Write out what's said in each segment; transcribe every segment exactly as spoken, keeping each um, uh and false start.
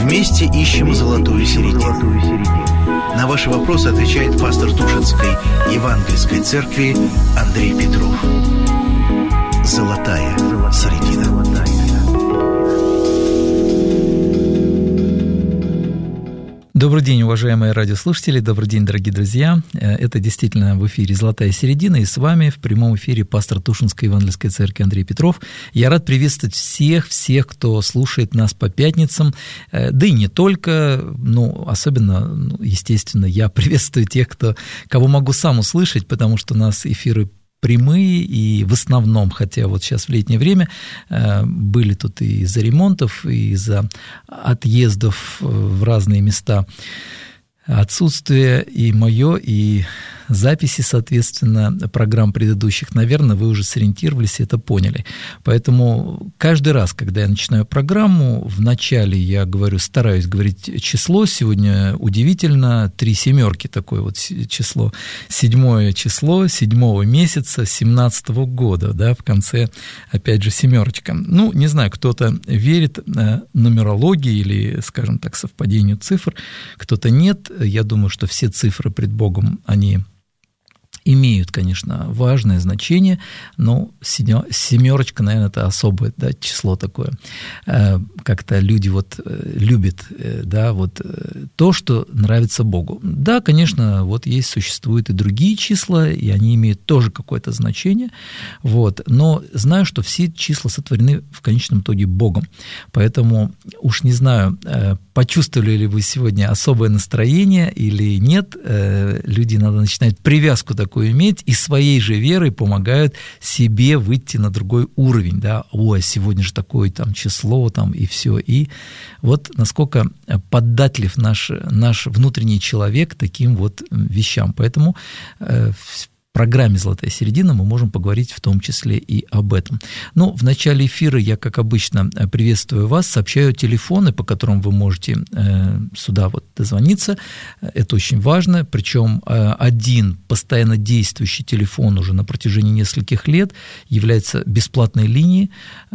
Вместе ищем золотую середину. На ваши вопросы отвечает пастор Тушинской Евангельской церкви Андрей Петров. Золотая середина. Добрый день, уважаемые радиослушатели, добрый день, дорогие друзья. Это действительно в эфире «Золотая середина», и с вами в прямом эфире пастор Тушинской Евангельской церкви Андрей Петров. Я рад приветствовать всех, всех, кто слушает нас по пятницам, да и не только, ну, особенно, естественно, я приветствую тех, кто, кого могу сам услышать, потому что у нас эфиры прямые, и в основном, хотя вот сейчас в летнее время были тут и из-за ремонтов, и из-за отъездов в разные места, отсутствие и мое, и записи, соответственно, программ предыдущих, наверное, вы уже сориентировались и это поняли. Поэтому каждый раз, когда я начинаю программу, вначале я говорю, стараюсь говорить число. Сегодня удивительно, три семерки такое вот число. Седьмое число седьмого месяца семнадцатого года, да, в конце, опять же, семерочка. Ну, не знаю, кто-то верит нумерологии или, скажем так, совпадению цифр, кто-то нет. Я думаю, что все цифры пред Богом, они имеют, конечно, важное значение, но семерочка, наверное, это особое, да, число такое. Как-то люди вот любят, да, вот то, что нравится Богу. Да, конечно, вот есть, существуют и другие числа, и они имеют тоже какое-то значение, вот, но знаю, что все числа сотворены в конечном итоге Богом, поэтому уж не знаю, почувствовали ли вы сегодня особое настроение или нет, люди иногда начинают привязку такую иметь, и своей же верой помогают себе выйти на другой уровень, да, ой, сегодня же такое там число, там, и все, и вот насколько податлив наш, наш внутренний человек таким вот вещам, поэтому э, в программе «Золотая середина» мы можем поговорить в том числе и об этом. Но в начале эфира я, как обычно, приветствую вас, сообщаю телефоны, по которым вы можете сюда вот дозвониться. Это очень важно. Причем один постоянно действующий телефон уже на протяжении нескольких лет является бесплатной линией,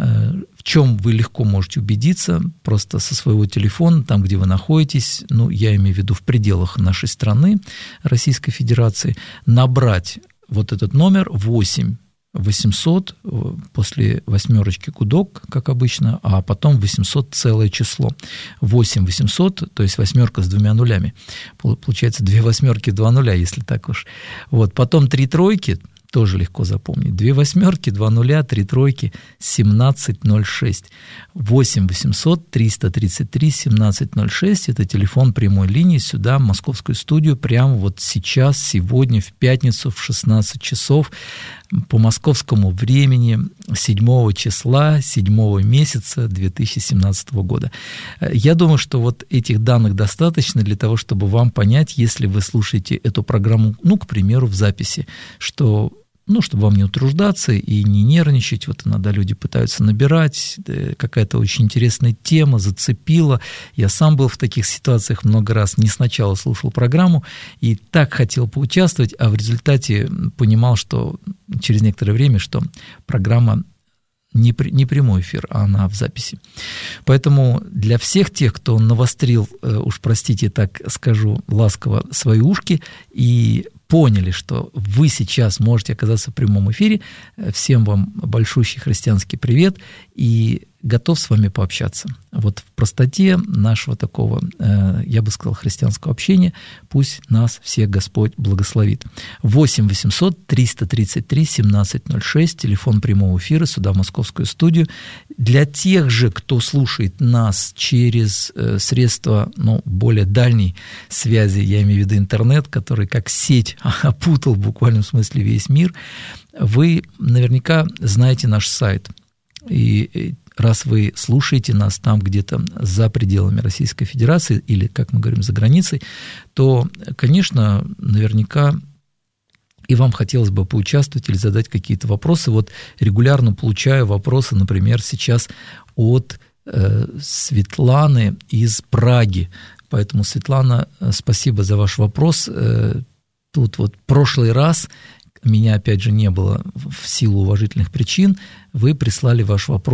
в чем вы легко можете убедиться просто со своего телефона, там, где вы находитесь, ну, я имею в виду в пределах нашей страны, Российской Федерации, набрать вот этот номер восемь восемьсот, после восьмерочки гудок, как обычно, а потом восемьсот целое число. восемь восемьсот, то есть восьмерка с двумя нулями. Получается две восьмерки, два нуля, если так уж. Вот, потом три тройки, тоже легко запомнить. Две восьмерки, два нуля, три тройки, семнадцать ноль шесть. восемь восемьсот триста тридцать три семнадцать ноль шесть. Это телефон прямой линии сюда, в московскую студию, прямо вот сейчас, сегодня, в пятницу, в шестнадцать часов, по московскому времени, седьмого числа, седьмого месяца две тысячи семнадцатого года. Я думаю, что вот этих данных достаточно для того, чтобы вам понять, если вы слушаете эту программу, ну, к примеру, в записи, что, ну, чтобы вам не утруждаться и не нервничать, вот иногда люди пытаются набирать, какая-то очень интересная тема зацепила. Я сам был в таких ситуациях много раз, не сначала слушал программу и так хотел поучаствовать, а в результате понимал, что через некоторое время, что программа не, не прямой эфир, а она в записи. Поэтому для всех тех, кто навострил, уж простите, так скажу ласково, свои ушки и поняли, что вы сейчас можете оказаться в прямом эфире, всем вам большущий христианский привет и готов с вами пообщаться. Вот в простоте нашего такого, я бы сказал, христианского общения пусть нас всех Господь благословит. восемь восемьсот триста тридцать три семнадцать ноль шесть, телефон прямого эфира сюда, в московскую студию. Для тех же, кто слушает нас через средства, ну, более дальней связи, я имею в виду интернет, который как сеть опутал в буквальном смысле весь мир, вы наверняка знаете наш сайт. И раз вы слушаете нас там где-то за пределами Российской Федерации или, как мы говорим, за границей, то, конечно, наверняка и вам хотелось бы поучаствовать или задать какие-то вопросы. Вот регулярно получаю вопросы, например, сейчас от э, Светланы из Праги. Поэтому, Светлана, спасибо за ваш вопрос. Э, тут вот прошлый раз меня, опять же, не было в силу уважительных причин, вы прислали ваш вопрос,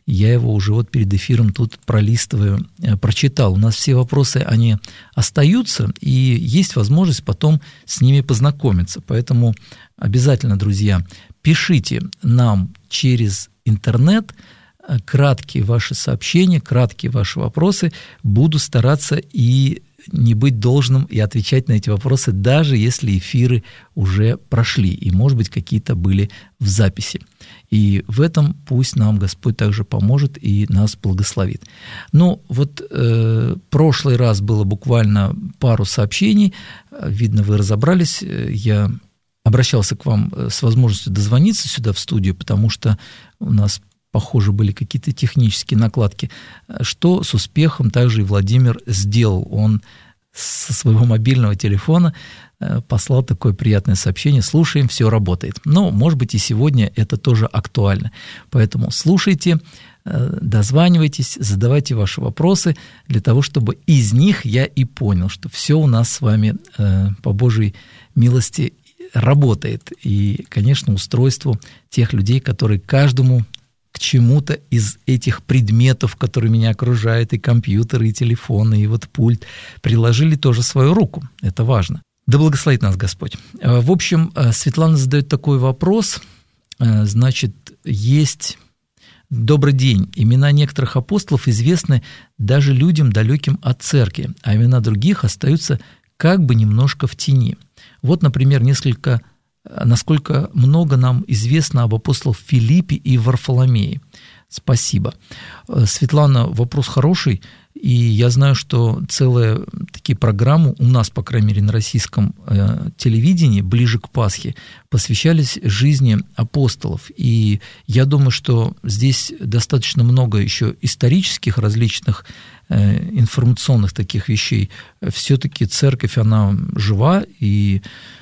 Я его уже вот перед эфиром тут пролистываю, прочитал. У нас все вопросы, они остаются, и есть возможность потом с ними познакомиться. Поэтому обязательно, друзья, пишите нам через интернет краткие ваши сообщения, краткие ваши вопросы. Буду стараться и не быть должным и отвечать на эти вопросы, даже если эфиры уже прошли, и, может быть, какие-то были в записи. И в этом пусть нам Господь также поможет и нас благословит. Ну, вот э, прошлый раз было буквально пару сообщений, видно, вы разобрались, я обращался к вам с возможностью дозвониться сюда в студию, потому что у нас, похоже, были какие-то технические накладки, что с успехом также и Владимир сделал. Он со своего мобильного телефона послал такое приятное сообщение: слушаем, все работает. Но, может быть, и сегодня это тоже актуально. Поэтому слушайте, дозванивайтесь, задавайте ваши вопросы, для того, чтобы из них я и понял, что все у нас с вами по Божьей милости работает. И, конечно, устройству тех людей, которые каждому к чему-то из этих предметов, которые меня окружают, и компьютеры, и телефоны, и вот пульт, приложили тоже свою руку. Это важно. Да благословит нас Господь. В общем, Светлана задает такой вопрос. Значит, есть... Добрый день. Имена некоторых апостолов известны даже людям, далеким от церкви, а имена других остаются как бы немножко в тени. Вот, например, несколько... насколько много нам известно об апостолах Филиппе и Варфоломее. Спасибо. Светлана, вопрос хороший, и я знаю, что целые такие программы у нас, по крайней мере, на российском э, телевидении ближе к Пасхе посвящались жизни апостолов. И я думаю, что здесь достаточно много еще исторических различных э, информационных таких вещей. Все-таки церковь, она жива, и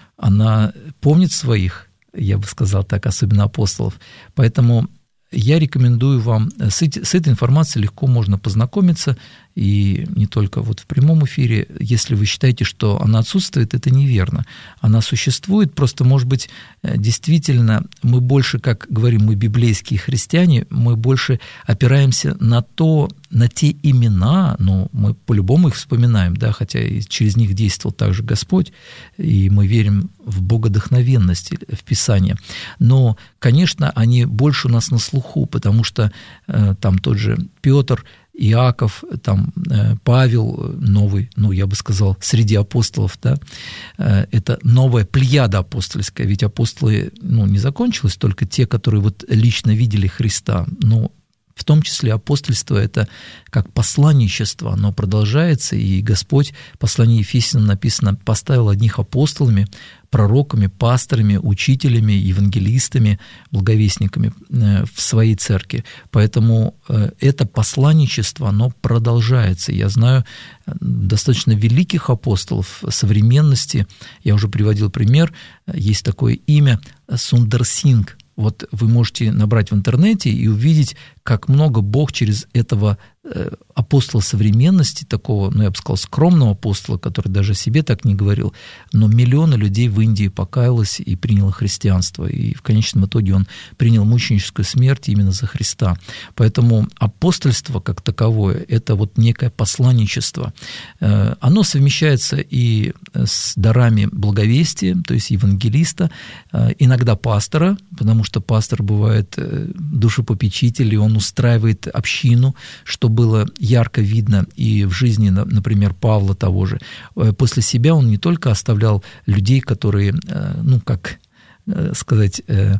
она помнит своих, я бы сказал так, особенно апостолов. Поэтому я рекомендую вам, с, эти, с этой информацией легко можно познакомиться, и не только вот в прямом эфире. Если вы считаете, что она отсутствует, это неверно. Она существует, просто, может быть, действительно мы больше, как говорим мы, библейские христиане, мы больше опираемся на то, на те имена, но мы по-любому их вспоминаем, да, хотя и через них действовал также Господь, и мы верим в богодохновенность в Писании. Но, конечно, они больше у нас на слуху, потому что э, там тот же Петр, Иаков, там, Павел, новый, ну, я бы сказал, среди апостолов, да, это новая плеяда апостольская, ведь апостолы, ну, не закончилось, только те, которые вот лично видели Христа, но в том числе апостольство – это как посланничество, оно продолжается, и Господь, в послании Ефесянам написано, поставил одних апостолами, пророками, пасторами, учителями, евангелистами, благовестниками в своей церкви. Поэтому это посланничество, оно продолжается. Я знаю достаточно великих апостолов современности, я уже приводил пример, есть такое имя Сундар Синг. Вот вы можете набрать в интернете и увидеть, как много Бог через этого апостола современности, такого, ну, я бы сказал, скромного апостола, который даже о себе так не говорил, но миллионы людей в Индии покаялось и приняло христианство, и в конечном итоге он принял мученическую смерть именно за Христа. Поэтому апостольство как таковое – это вот некое посланничество. Оно совмещается и с дарами благовестия, то есть евангелиста, иногда пастора, потому что пастор бывает душепопечитель, и он устраивает общину, чтобы было ярко видно и в жизни, например, Павла того же. После себя он не только оставлял людей, которые, ну, как сказать,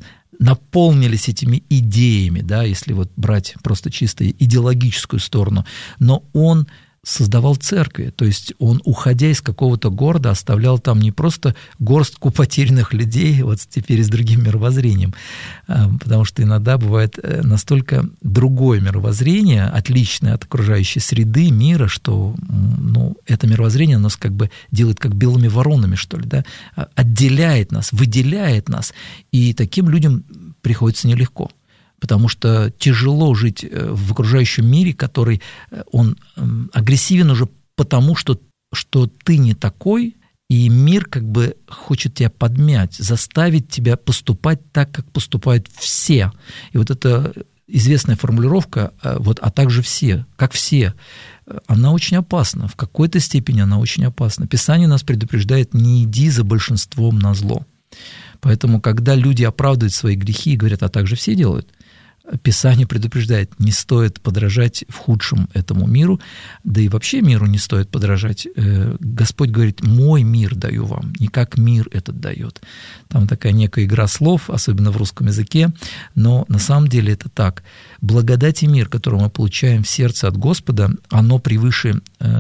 наполнились этими идеями, да, если вот брать просто чисто идеологическую сторону, но он создавал церкви, то есть он, уходя из какого-то города, оставлял там не просто горстку потерянных людей, вот теперь с другим мировоззрением, потому что иногда бывает настолько другое мировоззрение, отличное от окружающей среды, мира, что, ну, это мировоззрение нас как бы делает как белыми воронами, что ли, да, отделяет нас, выделяет нас, и таким людям приходится нелегко. Потому что тяжело жить в окружающем мире, который, он агрессивен уже потому, что, что ты не такой, и мир как бы хочет тебя подмять, заставить тебя поступать так, как поступают все. И вот это известная формулировка, вот, а также все, как все, она очень опасна, в какой-то степени она очень опасна. Писание нас предупреждает: не иди за большинством назло. Поэтому, когда люди оправдывают свои грехи и говорят, а также все делают, Писание предупреждает: не стоит подражать в худшем этому миру, да и вообще миру не стоит подражать. Господь говорит: мой мир даю вам, не как мир этот дает. Там такая некая игра слов, особенно в русском языке, но на самом деле это так. Благодать и мир, который мы получаем в сердце от Господа, оно превыше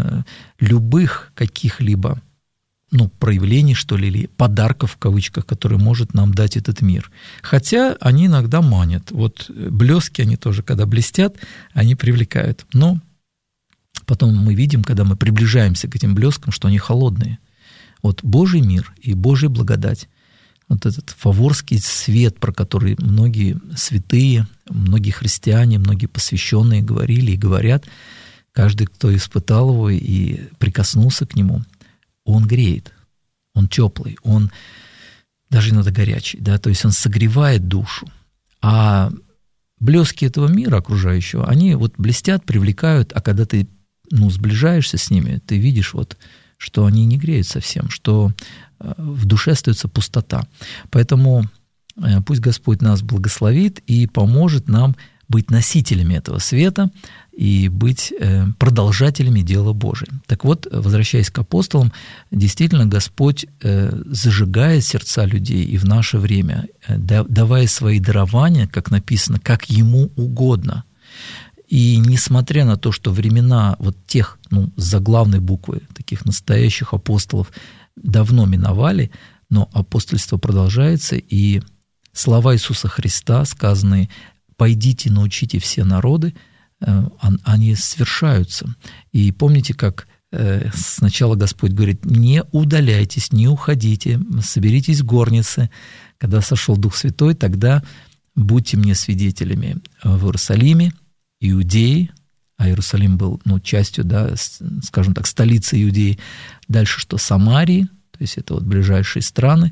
любых каких-либо ну, проявлений, что ли, или подарков, в кавычках, которые может нам дать этот мир. Хотя они иногда манят. Вот блески, они тоже, когда блестят, они привлекают. Но потом мы видим, когда мы приближаемся к этим блескам, что они холодные. Вот Божий мир и Божья благодать, вот этот фаворский свет, про который многие святые, многие христиане, многие посвященные говорили и говорят, каждый, кто испытал его и прикоснулся к нему, он греет, он теплый, он даже иногда горячий, да, то есть он согревает душу. А блески этого мира окружающего, они вот блестят, привлекают, а когда ты ну, сближаешься с ними, ты видишь, вот, что они не греют совсем, что в душе остается пустота. Поэтому пусть Господь нас благословит и поможет нам быть носителями этого света и быть продолжателями дела Божия. Так вот, возвращаясь к апостолам, действительно Господь зажигает сердца людей и в наше время, давая свои дарования, как написано, как Ему угодно. И несмотря на то, что времена вот тех, ну, с заглавной буквы, таких настоящих апостолов давно миновали, но апостольство продолжается, и слова Иисуса Христа, сказанные «Пойдите, научите все народы», они свершаются. И помните, как сначала Господь говорит: не удаляйтесь, не уходите, соберитесь в горнице. Когда сошел Дух Святой, тогда будьте мне свидетелями в Иерусалиме, Иудеи, а Иерусалим был ну, частью, да, скажем так, столицы Иудеи. Дальше что? Самарии, то есть это вот ближайшие страны,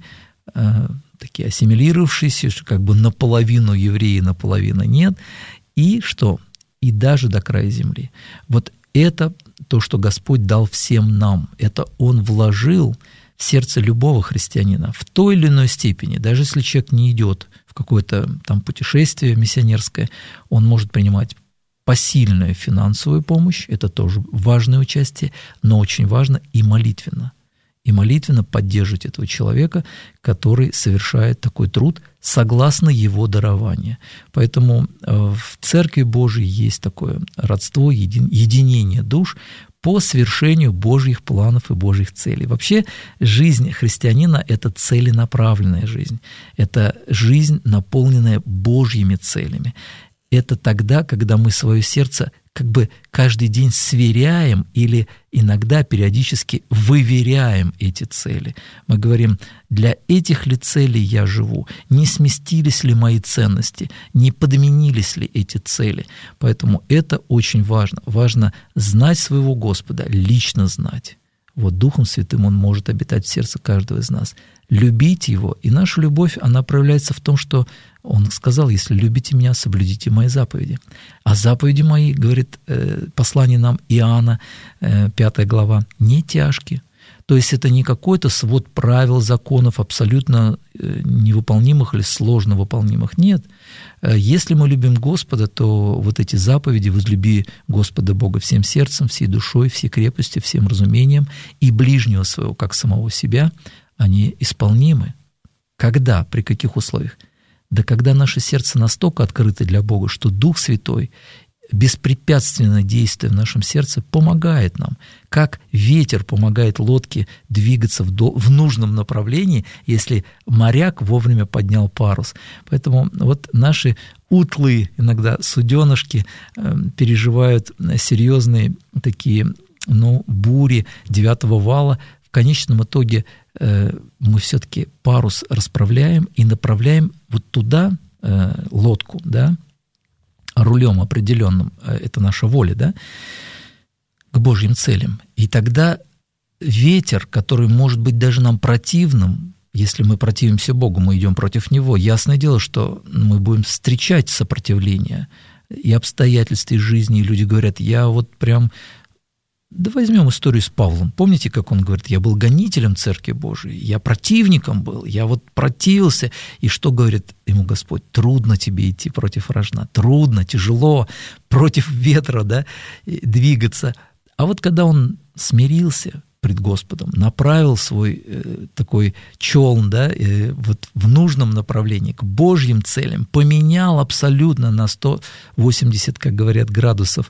такие ассимилировавшиеся, как бы наполовину евреи, наполовину нет. И что? И даже до края земли. Вот это то, что Господь дал всем нам. Это Он вложил в сердце любого христианина в той или иной степени. Даже если человек не идет в какое-то там путешествие миссионерское, он может принимать посильную финансовую помощь, это тоже важное участие, но очень важно и молитвенно. И молитвенно поддерживать этого человека, который совершает такой труд согласно его дарованию. Поэтому в Церкви Божией есть такое родство, единение душ по свершению Божьих планов и Божьих целей. Вообще жизнь христианина – это целенаправленная жизнь, это жизнь, наполненная Божьими целями. Это тогда, когда мы свое сердце как бы каждый день сверяем или иногда периодически выверяем эти цели. Мы говорим: для этих ли целей я живу? Не сместились ли мои ценности? Не подменились ли эти цели? Поэтому это очень важно. Важно знать своего Господа, лично знать. Вот Духом Святым Он может обитать в сердце каждого из нас. Любить Его, и наша любовь, она проявляется в том, что Он сказал: если любите Меня, соблюдите Мои заповеди. А заповеди Мои, говорит послание нам Иоанна, пятая глава, не тяжкие. То есть это не какой-то свод правил, законов, абсолютно невыполнимых или сложно выполнимых. Нет. Если мы любим Господа, то вот эти заповеди: возлюби Господа Бога всем сердцем, всей душой, всей крепостью, всем разумением, и ближнего своего, как самого себя, они исполнимы. Когда? При каких условиях? Да когда наше сердце настолько открыто для Бога, что Дух Святой, беспрепятственно действуя в нашем сердце, помогает нам, как ветер помогает лодке двигаться в, до, в нужном направлении, если моряк вовремя поднял парус. Поэтому вот наши утлые иногда суденышки э, переживают серьезные такие ну, бури девятого вала. В конечном итоге э, мы все-таки парус расправляем и направляем вот туда э, лодку, да, рулем определенным, это наша воля, да, к Божьим целям. И тогда ветер, который может быть даже нам противным, Если мы противимся Богу, мы идем против Него. Ясное дело, что мы будем встречать сопротивление и обстоятельства жизни, и люди говорят, я вот прям... Да возьмем историю с Павлом. Помните, как он говорит, я был гонителем Церкви Божией, я противником был, я вот противился. И что говорит ему Господь? Трудно тебе идти против рожна, трудно, тяжело, против ветра, да, двигаться. А вот когда он смирился пред Господом, направил свой э, такой челн, да, э, вот в нужном направлении, к Божьим целям, поменял абсолютно на сто восемьдесят, как говорят, градусов.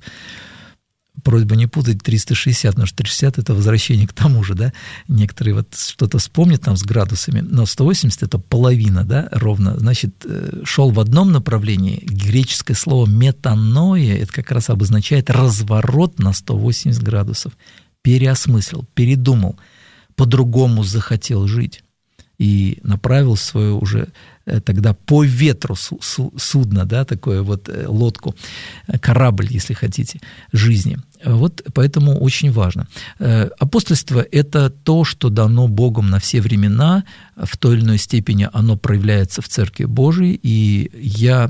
Просьба не путать триста шестьдесят, потому что триста шестьдесят – это возвращение к тому же, да, некоторые вот что-то вспомнят там с градусами, но сто восемьдесят – это половина, да, ровно, значит, шел в одном направлении, греческое слово метаноия, это как раз обозначает разворот на сто восемьдесят градусов, переосмыслил, передумал, по-другому захотел жить и направил свою уже тогда по ветру судно, да, такое вот лодку, корабль, если хотите, жизни. Вот поэтому очень важно. Апостольство – это то, что дано Богом на все времена, в той или иной степени оно проявляется в Церкви Божией, и я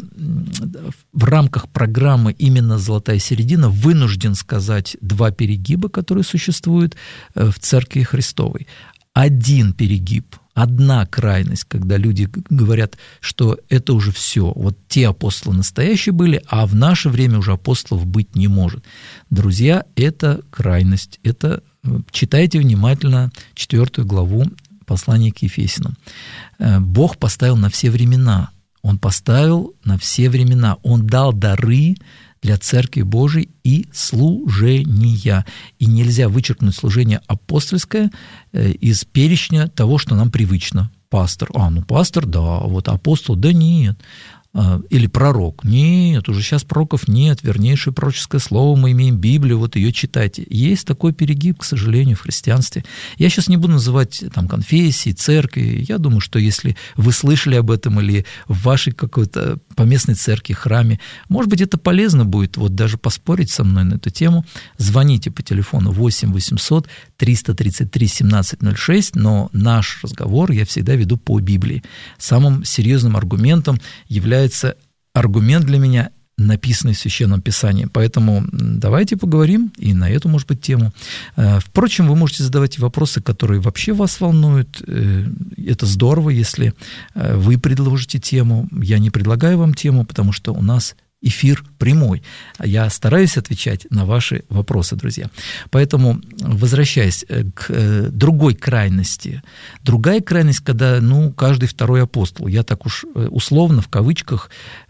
в рамках программы именно «Золотая середина» вынужден сказать два перегиба, которые существуют в Церкви Христовой. Один перегиб, одна крайность, когда люди говорят, что это уже все, вот те апостолы настоящие были, а в наше время уже апостолов быть не может. Друзья, это крайность, это читайте внимательно четвертую главу послания к Ефесянам. Бог поставил на все времена, Он поставил на все времена, Он дал дары для Церкви Божией и служения. И нельзя вычеркнуть служение апостольское из перечня того, что нам привычно. Пастор. А, ну пастор, да, вот апостол, да нет. Или пророк. Нет, уже сейчас пророков нет, вернейшее пророческое слово, мы имеем Библию, вот ее читайте. Есть такой перегиб, к сожалению, в христианстве. Я сейчас не буду называть там конфессии, церкви, я думаю, что если вы слышали об этом или в вашей какой-то поместной церкви, храме, может быть, это полезно будет вот даже поспорить со мной на эту тему, звоните по телефону восемь восемьсот триста тридцать три семнадцать ноль шесть, но наш разговор я всегда веду по Библии. Самым серьезным аргументом является аргумент для меня, написанный в Священном Писании. Поэтому давайте поговорим и на эту, может быть, тему. Впрочем, вы можете задавать вопросы, которые вообще вас волнуют. Это здорово, если вы предложите тему. Я не предлагаю вам тему, потому что у нас эфир прямой. Я стараюсь отвечать на ваши вопросы, друзья. Поэтому, возвращаясь к другой крайности, другая крайность, когда, ну, каждый второй апостол, я так уж условно, в кавычках,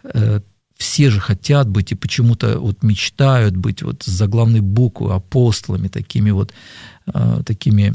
все же хотят быть и почему-то вот мечтают быть вот с заглавной буквы апостолами, такими вот, такими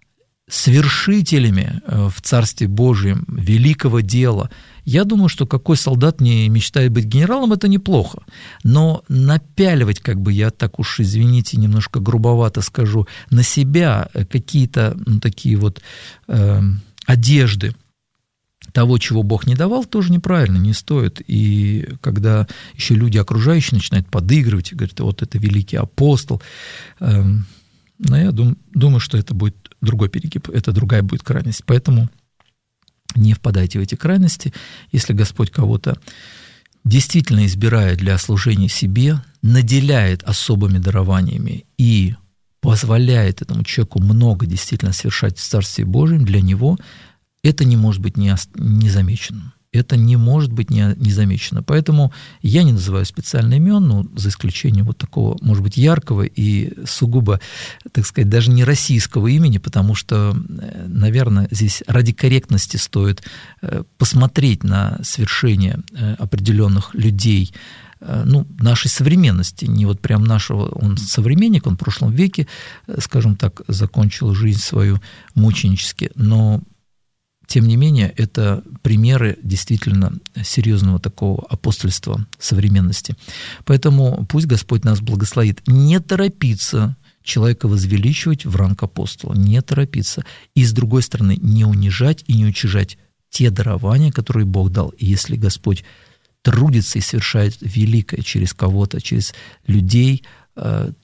свершителями в Царстве Божьем великого дела. Я думаю, что какой солдат не мечтает быть генералом, это неплохо. Но напяливать, как бы я так уж, извините, немножко грубовато скажу, на себя какие-то, ну, такие вот э, одежды того, чего Бог не давал, тоже неправильно, не стоит. И когда еще люди окружающие начинают подыгрывать и говорят, вот это великий апостол, э, но я дум, думаю, что это будет другой перегиб, это другая будет крайность. Поэтому не впадайте в эти крайности. Если Господь кого-то действительно избирает для служения себе, наделяет особыми дарованиями и позволяет этому человеку много действительно совершать в Царстве Божьем, для него это не может быть незамеченным. Это не может быть незамечено. Поэтому я не называю специально имен, ну, за исключением вот такого, может быть, яркого и сугубо, так сказать, даже не российского имени, потому что, наверное, здесь ради корректности стоит посмотреть на свершения определенных людей, ну, нашей современности, не вот прям нашего, он современник, он в прошлом веке, скажем так, закончил жизнь свою мученически, но тем не менее, это примеры действительно серьезного такого апостольства современности. Поэтому пусть Господь нас благословит. Не торопиться человека возвеличивать в ранг апостола, не торопиться. И, с другой стороны, не унижать и не уничижать те дарования, которые Бог дал. И если Господь трудится и совершает великое через кого-то, через людей, то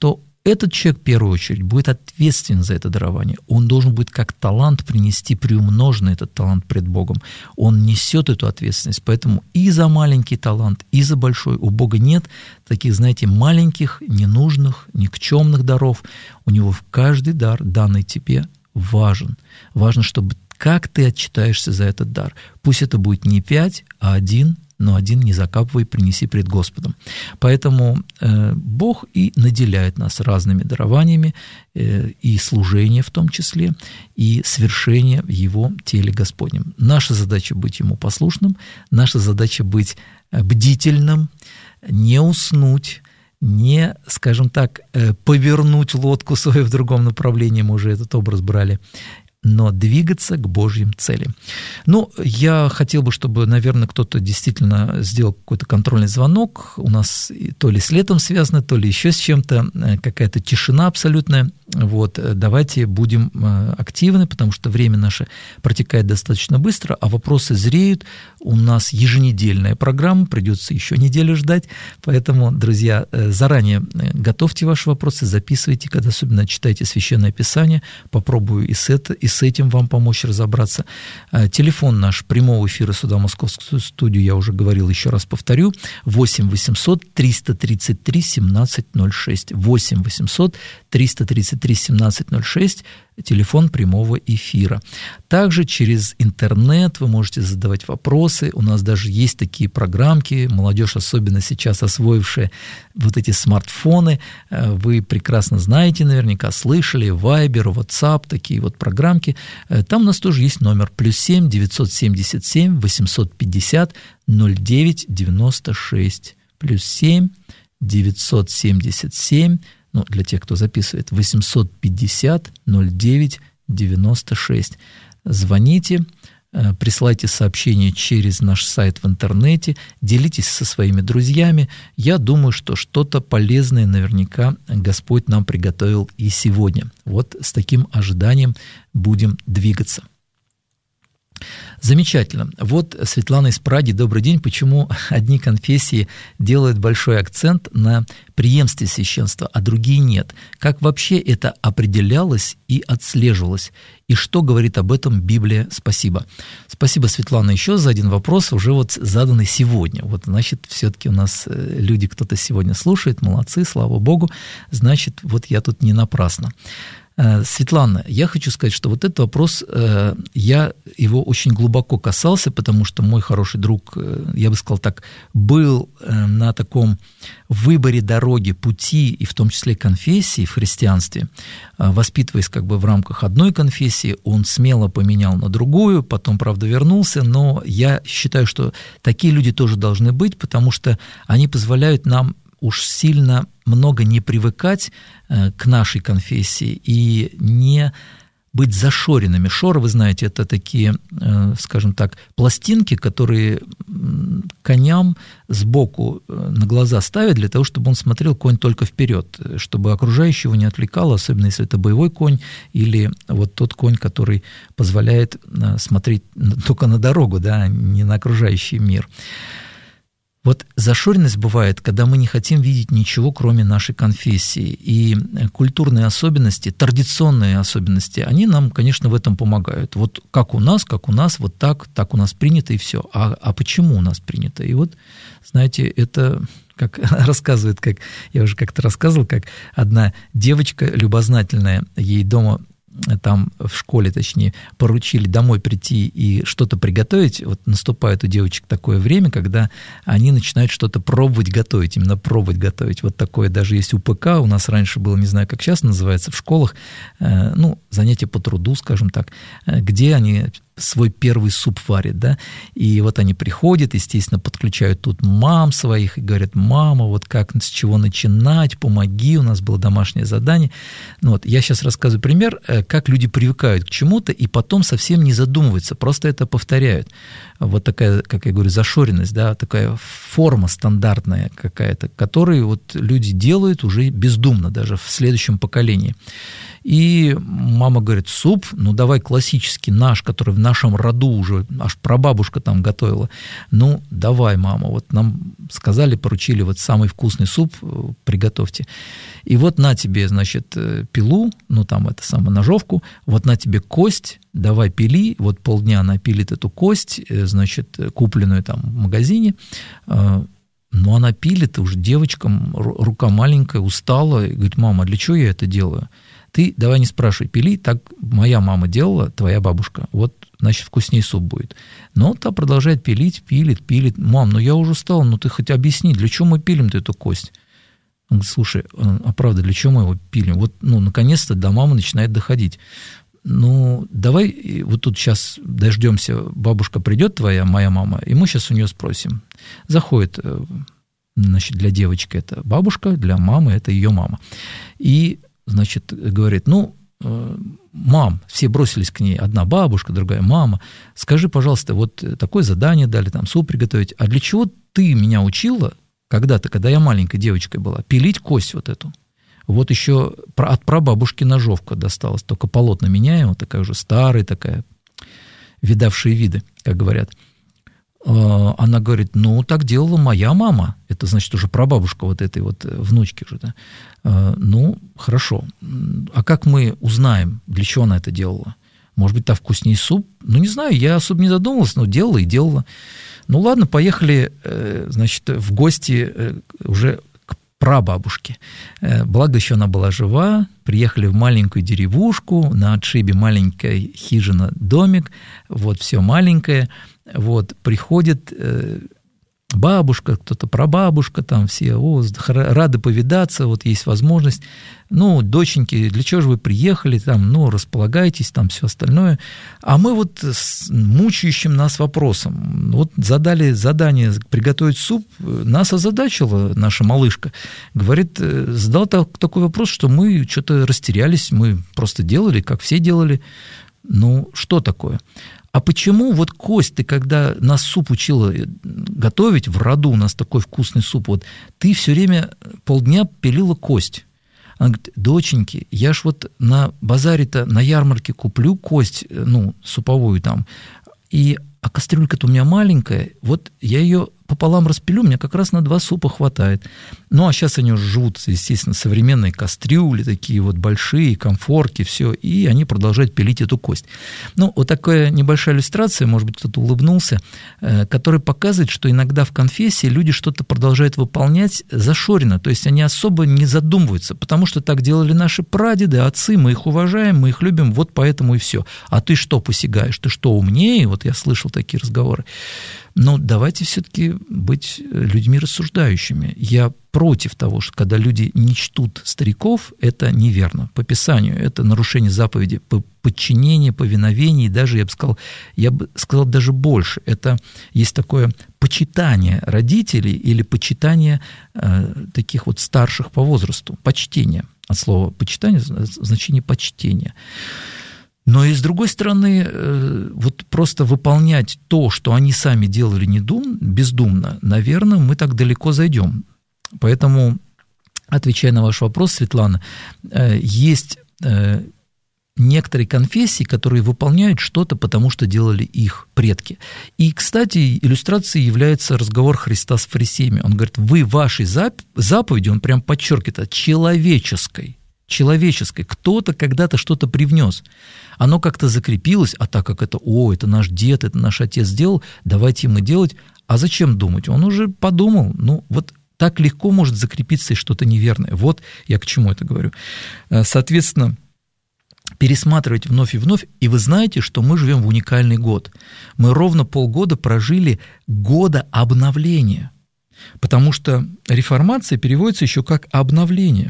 этот человек в первую очередь будет ответственен за это дарование. Он должен будет как талант принести приумноженный этот талант пред Богом. Он несет эту ответственность. Поэтому и за маленький талант, и за большой у Бога нет таких, знаете, маленьких, ненужных, никчемных даров. У Него каждый дар, данный тебе, важен. Важно, чтобы как ты отчитаешься за этот дар. Пусть это будет не пять, а один, но один не закапывай, принеси пред Господом. Поэтому э, Бог и наделяет нас разными дарованиями, э, и служение в том числе, и свершение в Его теле Господнем. Наша задача быть Ему послушным, наша задача быть бдительным, не уснуть, не, скажем так, повернуть лодку свою в другом направлении, мы уже этот образ брали, но двигаться к Божьим целям. Ну, я хотел бы, чтобы, наверное, кто-то действительно сделал какой-то контрольный звонок. У нас то ли с летом связано, то ли еще с чем-то, какая-то тишина абсолютная. Вот, давайте будем активны, потому что время наше протекает достаточно быстро, а вопросы зреют. У нас еженедельная программа, придется еще неделю ждать. Поэтому, друзья, заранее готовьте ваши вопросы, записывайте, когда особенно читайте Священное Писание. Попробую и с, это, и с этим вам помочь разобраться. Телефон наш прямого эфира сюда, в Московскую студию, я уже говорил, еще раз повторю, восемь восемьсот триста тридцать три семнадцать ноль шесть. восемь восемьсот триста тридцать три семнадцать ноль шесть, телефон прямого эфира. Также через интернет вы можете задавать вопросы. У нас даже есть такие программки, молодежь, особенно сейчас освоившая вот эти смартфоны. Вы прекрасно знаете, наверняка слышали, Viber, WhatsApp, такие вот программки. Там у нас тоже есть номер плюс семь девятьсот семьдесят семь восемьсот пятьдесят ноль девять девяносто шесть. Плюс семь девятьсот семьдесят семь, ну, для тех, кто записывает, восемьсот пятьдесят ноль девять девяносто шесть. Звоните, присылайте сообщения через наш сайт в интернете, делитесь со своими друзьями. Я думаю, что что-то полезное наверняка Господь нам приготовил и сегодня. Вот с таким ожиданием будем двигаться. Замечательно. Вот Светлана из Праги. Добрый день. Почему одни конфессии делают большой акцент на преемстве священства, а другие нет? Как вообще это определялось и отслеживалось? И что говорит об этом Библия? Спасибо. Спасибо, Светлана, еще за один вопрос, уже вот заданный сегодня. Вот, значит, все-таки у нас люди, кто-то сегодня слушает, молодцы, слава Богу. Значит, вот я тут не напрасно. Светлана, я хочу сказать, что вот этот вопрос, я его очень глубоко касался, потому что мой хороший друг, я бы сказал так, был на таком выборе дороги, пути, и в том числе конфессии в христианстве. Воспитываясь как бы в рамках одной конфессии, он смело поменял на другую, потом, правда, вернулся, но я считаю, что такие люди тоже должны быть, потому что они позволяют нам уж сильно много не привыкать к нашей конфессии и не быть зашоренными. Шоры, вы знаете, это такие, скажем так, пластинки, которые коням сбоку на глаза ставят для того, чтобы он смотрел конь только вперед, чтобы окружающего не отвлекало, особенно если это боевой конь или вот тот конь, который позволяет смотреть только на дорогу, да, а не на окружающий мир. Вот зашоренность бывает, когда мы не хотим видеть ничего, кроме нашей конфессии. И культурные особенности, традиционные особенности, они нам, конечно, в этом помогают. Вот как у нас, как у нас, вот так, так у нас принято, и все. А, а почему у нас принято? И вот, знаете, это, как рассказывает, как я уже как-то рассказывал, как одна девочка любознательная, ей дома там в школе, точнее, поручили домой прийти и что-то приготовить. Вот наступает у девочек такое время, когда они начинают что-то пробовать готовить, именно пробовать готовить. Вот такое даже есть у ПК, у нас раньше было, не знаю, как сейчас называется, в школах, ну, занятия по труду, скажем так, где они свой первый суп варят, да, и вот они приходят, естественно, подключают тут мам своих и говорят: мама, вот как, с чего начинать, помоги, у нас было домашнее задание. Ну вот, я сейчас рассказываю пример, как люди привыкают к чему-то и потом совсем не задумываются, просто это повторяют. Вот такая, как я говорю, зашоренность, да, такая форма стандартная какая-то, которую вот люди делают уже бездумно, даже в следующем поколении. И мама говорит: суп, ну давай классический наш, который в нашем роду уже, аж прабабушка там готовила. Ну, давай, мама, вот нам сказали, поручили, вот самый вкусный суп приготовьте. И вот на тебе, значит, пилу, ну, там, это самое, ножовку, вот на тебе кость, давай пили, вот полдня она пилит эту кость, значит, купленную там в магазине, но она пилит, уже девочка, рука маленькая, устала, и говорит: мама, для чего я это делаю? Ты давай не спрашивай, пили, так моя мама делала, твоя бабушка, вот, значит, вкуснее суп будет. Но та продолжает пилить, пилит, пилит. Мам, ну я уже устал, ну ты хоть объясни, для чего мы пилим-то эту кость? Он говорит: слушай, а правда, для чего мы его пилим? Вот, ну, наконец-то до мамы начинает доходить. Ну, давай вот тут сейчас дождемся, бабушка придет твоя, моя мама, и мы сейчас у нее спросим. Заходит, значит, для девочки это бабушка, для мамы это ее мама. И, значит, говорит: ну, мам, все бросились к ней, одна бабушка, другая мама, скажи, пожалуйста, вот такое задание дали, там, суп приготовить, а для чего ты меня учила когда-то, когда я маленькой девочкой была, пилить кость вот эту? Вот еще от прабабушки ножовка досталась, только полотна меняем, вот такая уже старая, такая, видавшие виды, как говорят. Она говорит: ну, так делала моя мама, это значит уже прабабушка вот этой вот внучки уже, да. Ну, хорошо, а как мы узнаем, для чего она это делала? Может быть, там вкуснее суп? Ну, не знаю, я особо не задумывался, но делала и делала. Ну, ладно, поехали, значит, в гости уже прабабушки. Благо, еще она была жива, приехали в маленькую деревушку, на отшибе маленькая хижина, домик, вот все маленькое, вот приходит бабушка, кто-то прабабушка, там все, о, рады повидаться, вот есть возможность. Ну, доченьки, для чего же вы приехали, там, ну, располагайтесь, там, все остальное. А мы вот с мучающим нас вопросом, вот задали задание приготовить суп, нас озадачила наша малышка. Говорит, задал такой вопрос, что мы что-то растерялись, мы просто делали, как все делали. Ну, что такое? А почему вот кость, ты когда нас суп учила готовить, в роду у нас такой вкусный суп, вот ты все время полдня пилила кость. Она говорит: доченьки, я ж вот на базаре-то, на ярмарке куплю кость, ну, суповую там, и, а кастрюлька-то у меня маленькая, вот я ее пополам распилю, мне как раз на два супа хватает. Ну, а сейчас они уже живут, естественно, современные кастрюли, такие вот большие, комфорки, все, и они продолжают пилить эту кость. Ну, вот такая небольшая иллюстрация, может быть, кто-то улыбнулся, которая показывает, что иногда в конфессии люди что-то продолжают выполнять зашоренно, то есть они особо не задумываются, потому что так делали наши прадеды, отцы, мы их уважаем, мы их любим, вот поэтому и все. А ты что посягаешь, ты что умнее? Вот я слышал такие разговоры. Но давайте все-таки быть людьми рассуждающими. Я против того, что когда люди не чтут стариков, это неверно. По Писанию это нарушение заповеди, подчинение, повиновение, и даже, я бы сказал, я бы сказал даже больше. Это есть такое почитание родителей или почитание э, таких вот старших по возрасту, почтение. От слова почитание значение почтения. Но и с другой стороны, вот просто выполнять то, что они сами делали недум, бездумно, наверное, мы так далеко зайдем. Поэтому, отвечая на ваш вопрос, Светлана, есть некоторые конфессии, которые выполняют что-то, потому что делали их предки. И, кстати, иллюстрацией является разговор Христа с фарисеями. Он говорит: вы вашей заповеди, он прям подчеркивает, человеческой, человеческой, кто-то когда-то что-то привнес, оно как-то закрепилось, а так как это, о, это наш дед, это наш отец сделал, давайте ему делать, а зачем думать? Он уже подумал, ну, вот так легко может закрепиться и что-то неверное. Вот я к чему это говорю. Соответственно, пересматривать вновь и вновь, и вы знаете, что мы живем в уникальный год. Мы ровно полгода прожили года обновления, потому что реформация переводится еще как обновление.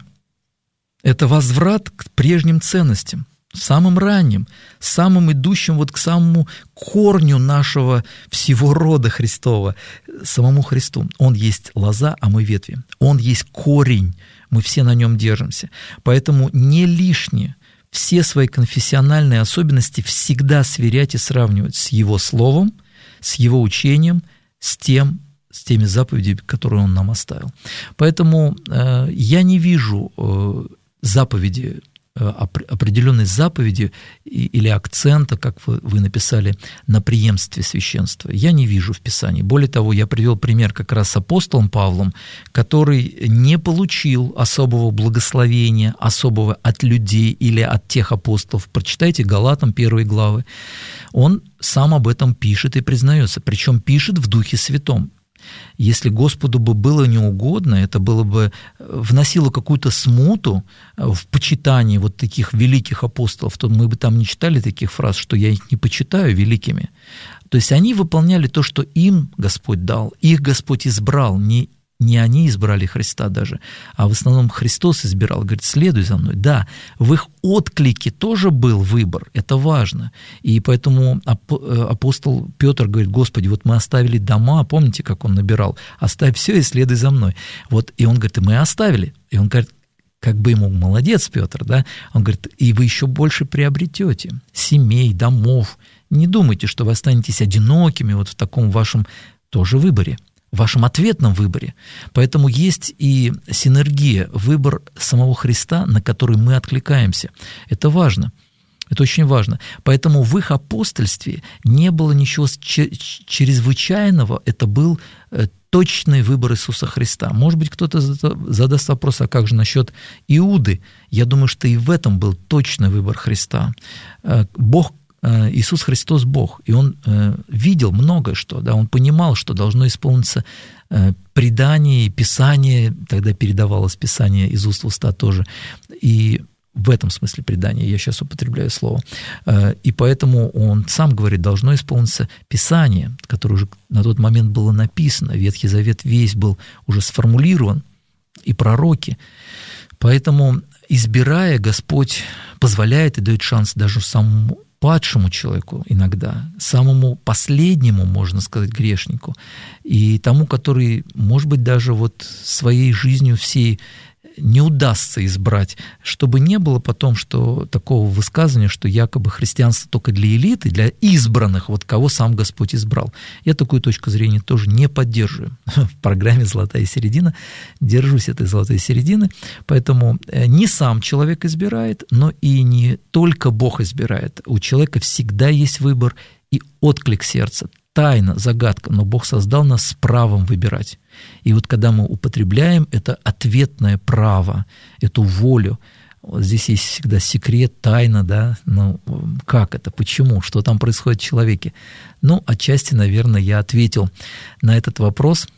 Это возврат к прежним ценностям, самым ранним, самым идущим вот к самому корню нашего всего рода Христова, самому Христу. Он есть лоза, а мы ветви. Он есть корень, мы все на нем держимся. Поэтому не лишнее все свои конфессиональные особенности всегда сверять и сравнивать с Его Словом, с Его учением, с тем, с теми заповедями, которые Он нам оставил. Поэтому э, я не вижу э, заповеди определенной заповеди или акцента, как вы, вы написали, на преемстве священства. Я не вижу в Писании. Более того, я привел пример как раз с апостолом Павлом, который не получил особого благословения, особого от людей или от тех апостолов. Прочитайте Галатам первой главы. Он сам об этом пишет и признается, причем пишет в Духе Святом. Если Господу бы было неугодно, это было бы вносило какую-то смуту в почитании вот таких великих апостолов, то мы бы там не читали таких фраз, что я их не почитаю великими. То есть они выполняли то, что им Господь дал, их Господь избрал, не Не они избрали Христа даже, а в основном Христос избирал, говорит, следуй за мной. Да, в их отклике тоже был выбор, это важно. И поэтому апостол Петр говорит, Господи, вот мы оставили дома, помните, как он набирал, оставь все и следуй за мной. Вот, и он говорит, и мы оставили. И он говорит, как бы ему, молодец, Петр, да? Он говорит, и вы еще больше приобретете семей, домов. Не думайте, что вы останетесь одинокими вот в таком вашем тоже выборе, в вашем ответном выборе. Поэтому есть и синергия, выбор самого Христа, на который мы откликаемся. Это важно. Это очень важно. Поэтому в их апостольстве не было ничего чрезвычайного, это был точный выбор Иисуса Христа. Может быть, кто-то задаст вопрос, а как же насчет Иуды? Я думаю, что и в этом был точный выбор Христа. Бог, Иисус Христос Бог, и Он видел многое что, да, Он понимал, что должно исполниться предание, Писание, тогда передавалось Писание из уст в уста тоже, и в этом смысле предание, я сейчас употребляю слово. И поэтому он сам говорит, должно исполниться Писание, которое уже на тот момент было написано, Ветхий Завет весь был уже сформулирован, и пророки. Поэтому, избирая, Господь позволяет и дает шанс даже самому падшему человеку иногда, самому последнему, можно сказать, грешнику, и тому, который, может быть, даже вот своей жизнью всей не удастся избрать, чтобы не было потом что, такого высказывания, что якобы христианство только для элиты, для избранных, вот кого сам Господь избрал. Я такую точку зрения тоже не поддерживаю. В программе «Золотая середина» держусь этой золотой середины, поэтому не сам человек избирает, но и не только Бог избирает. У человека всегда есть выбор и отклик сердца. Тайна, загадка, но Бог создал нас с правом выбирать. И вот когда мы употребляем это ответное право, эту волю, вот здесь есть всегда секрет, тайна, да, ну как это, почему, что там происходит в человеке. Ну, отчасти, наверное, я ответил на этот вопрос.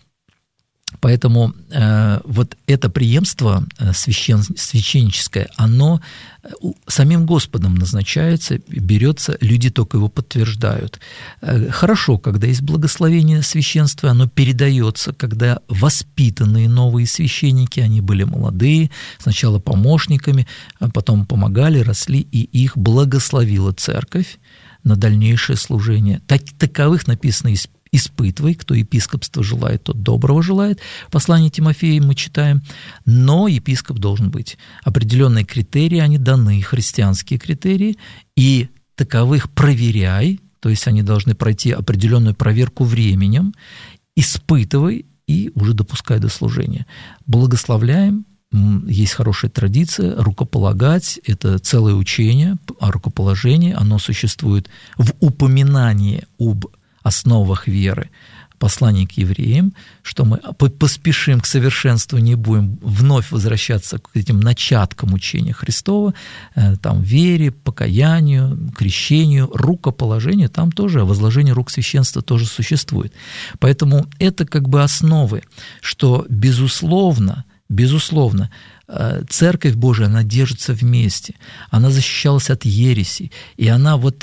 Поэтому э, вот это преемство священ, священническое, оно самим Господом назначается, берется, люди только его подтверждают. Э, хорошо, когда есть благословение священства, оно передается, когда воспитанные новые священники, они были молодые, сначала помощниками, а потом помогали, росли, и их благословила церковь на дальнейшее служение. Так, таковых написано из «Испытывай, кто епископство желает, тот доброго желает». Послание Тимофея мы читаем. Но епископ должен быть. Определенные критерии, они даны, христианские критерии, и таковых проверяй, то есть они должны пройти определенную проверку временем, испытывай и уже допускай до служения. Благословляем. Есть хорошая традиция рукополагать, это целое учение о рукоположении, оно существует в упоминании об основах веры, послание к евреям, что мы поспешим к совершенству, не будем вновь возвращаться к этим начаткам учения Христова, там, вере, покаянию, крещению, рукоположению, там тоже возложение рук священства тоже существует. Поэтому это как бы основы, что, безусловно, безусловно, Церковь Божия, она держится вместе, она защищалась от ересей, и она вот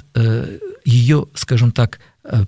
ее, скажем так,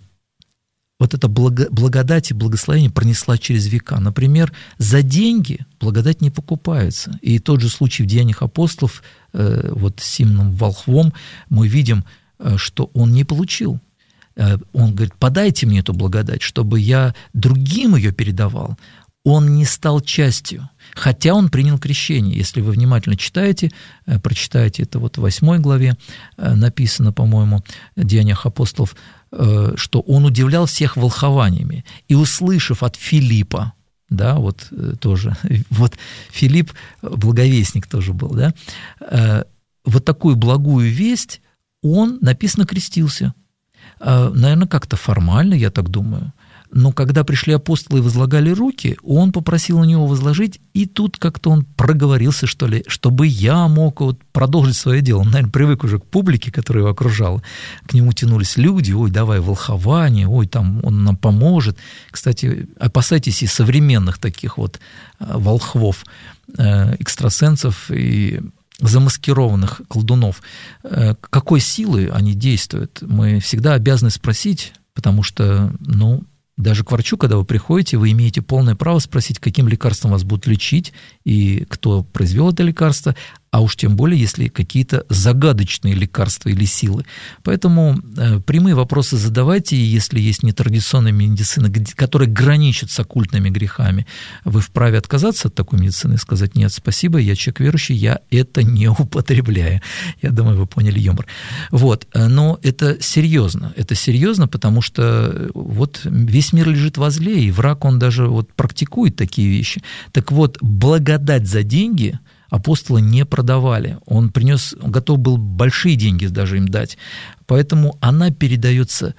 вот эта благодать и благословение пронесла через века. Например, за деньги благодать не покупается. И тот же случай в Деяниях апостолов, вот с Симоном Волхвом, мы видим, что он не получил. Он говорит, подайте мне эту благодать, чтобы я другим ее передавал. Он не стал частью, хотя он принял крещение. Если вы внимательно читаете, прочитаете, это вот в восьмой главе написано, по-моему, в Деяниях апостолов, что он удивлял всех волхованиями. И, услышав от Филиппа, да, вот тоже, вот Филипп, благовестник тоже был, да, вот такую благую весть он, написано, крестился. Наверное, как-то формально, я так думаю. Но когда пришли апостолы и возлагали руки, он попросил на него возложить, и тут как-то он проговорился, что ли, чтобы я мог вот продолжить свое дело. Он, наверное, привык уже к публике, которая его окружала. К нему тянулись люди: ой, давай волхование, ой, там он нам поможет. Кстати, опасайтесь и современных таких вот волхвов, экстрасенсов и замаскированных колдунов. Какой силой они действуют? Мы всегда обязаны спросить, потому что, ну, даже к врачу, когда вы приходите, вы имеете полное право спросить, каким лекарством вас будут лечить и кто произвел это лекарство, а уж тем более, если какие-то загадочные лекарства или силы. Поэтому э, прямые вопросы задавайте, и если есть нетрадиционная медицина, которая граничит с оккультными грехами, вы вправе отказаться от такой медицины и сказать: нет, спасибо, я человек верующий, я это не употребляю. Я думаю, вы поняли юмор. Вот. Но это серьезно, это серьезно, потому что вот весь мир лежит возле, и враг, он даже вот практикует такие вещи. Так вот, благодать за деньги апостолы не продавали. Он принес, он готов был большие деньги даже им дать. Поэтому она передается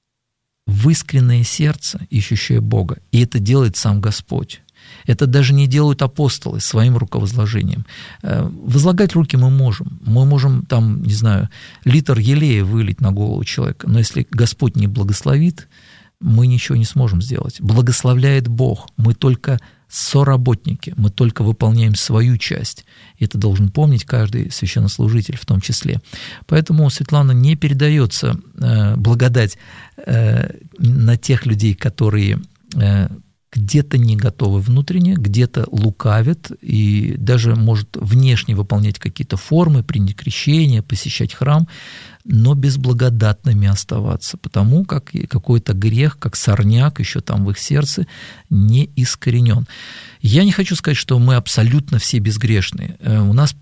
в искреннее сердце, ищущее Бога. И это делает сам Господь. Это даже не делают апостолы своим руковозложением. Возлагать руки мы можем. Мы можем, там, не знаю, литр елея вылить на голову человека. Но если Господь не благословит, мы ничего не сможем сделать. Благословляет Бог. Мы только соработники, мы только выполняем свою часть. И это должен помнить каждый священнослужитель в том числе. Поэтому, Светлана, не передается э, благодать э, на тех людей, которые э, где-то не готовы внутренне, где-то лукавят и даже может внешне выполнять какие-то формы, принять крещение, посещать храм, но безблагодатными оставаться, потому как какой-то грех, как сорняк еще там в их сердце, не искоренен. Я не хочу сказать, что мы абсолютно все безгрешные. У нас